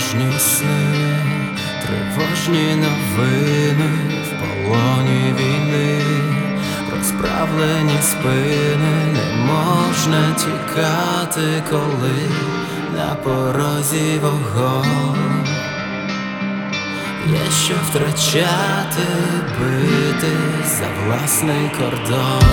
Тривожні сни, тривожні новини, в полоні війни, розправлені спини, не можна тікати, коли на порозі вогонь. Є що втрачати, битись за власний кордон.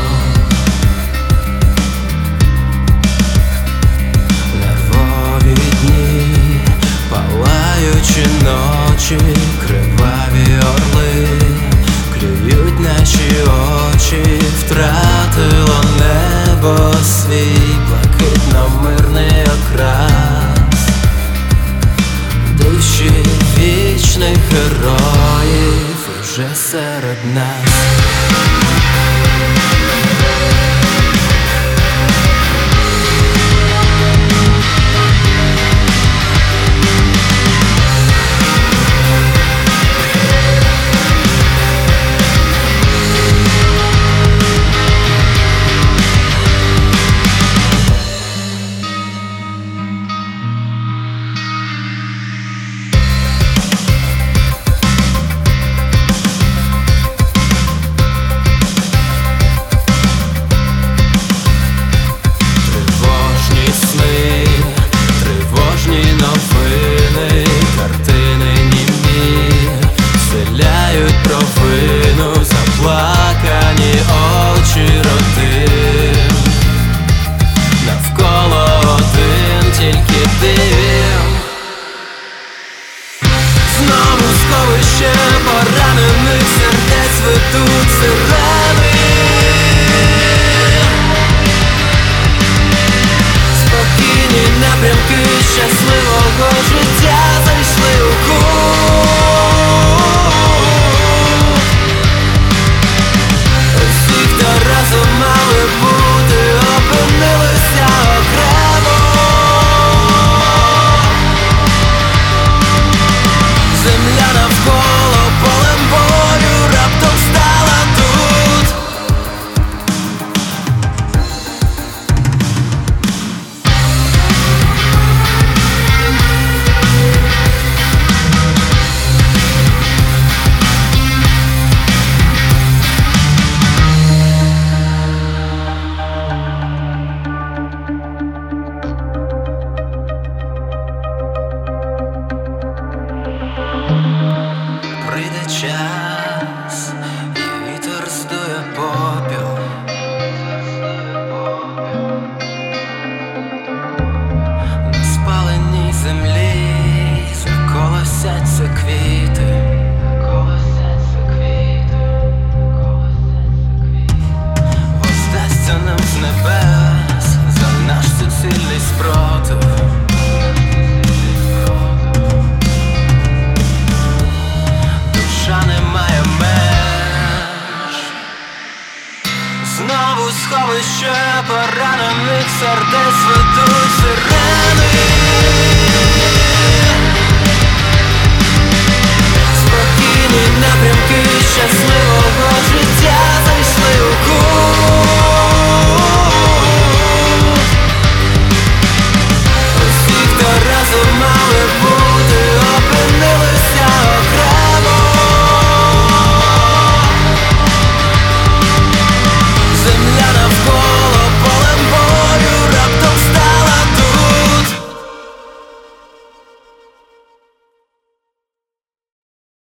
Палаючі ночі, криваві орли, клюють наші очі, втратило небо свій блакитно-мирний окрас. Душі вічних героїв уже серед нас. Заплакані очі родин, навколо один тільки дим. Знову сховище поранених сердець ведуть сирени. Спокійні напрямки щасливого життя зайшли у кут. Мали бути, опинилися окремо. Земля навколо полем бою раптом стала тут. Прийде час, і вітер здує попіл. На спаленій землі заколосяться квіти. Воздасться нам з небес за наш суцільний спротив. Знову сховище поранених сердець ведуть сирени.